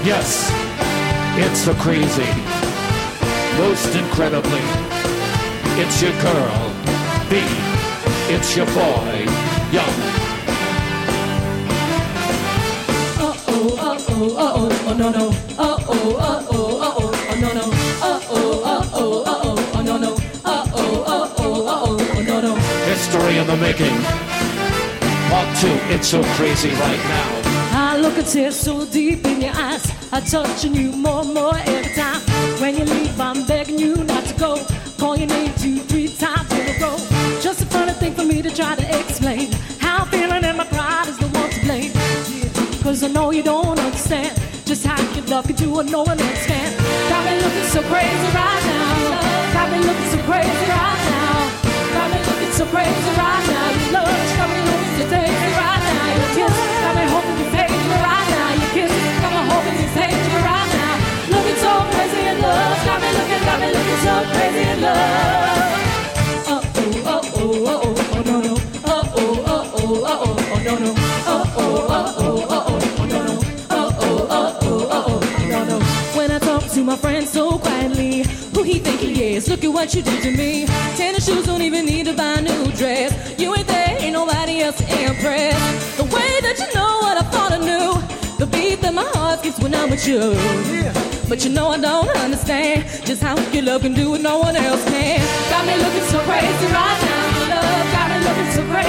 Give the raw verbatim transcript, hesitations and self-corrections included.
Yes, it's so crazy. Most incredibly, it's your girl. B, it's your boy, Young. Uh-oh, uh-oh, uh-oh, oh no no. Uh-oh, uh-oh, uh-oh, oh no no. Uh-oh, uh-oh, uh-oh, oh no no. Uh-oh, uh-oh, uh-oh, oh no no. History in the making. Part two, it's so crazy right now. I look at tears so deep in your eyes. I'm touching you more and more every time. When you leave, I'm begging you not to go. Call your name two, three times in a row. Just a funny thing for me to try to explain. How I'm feeling and my pride is the one to blame. Yeah, cause I know you don't understand just how you love can do what no one else can. Got me looking so crazy right now. Got me looking so crazy right now. Got me looking so crazy right now. Your love got me looking so crazy right now. Your kiss got me hoping you fade me right now. Your kiss got me hoping you fade me right now. Looking so crazy in love. Got me looking, got me looking so crazy in love. Uh-oh, uh-oh, uh-oh, oh no no. Uh-oh, uh-oh, uh-oh, oh no no. Uh-oh, uh-oh, uh-oh, oh no no. Uh-oh, uh-oh, uh-oh, oh no no. When I talk to my friend so quietly, who he think he is? Look at what you did to me. Tennis shoes don't even need to buy a new dress. You ain't there, ain't nobody else to impress. The way that you know what I thought I knew, the beat that my heart skips when I'm with you. Yeah. But you know I don't understand just how your love can do what no one else can. Got me looking so crazy right now. Your love got me looking so crazy.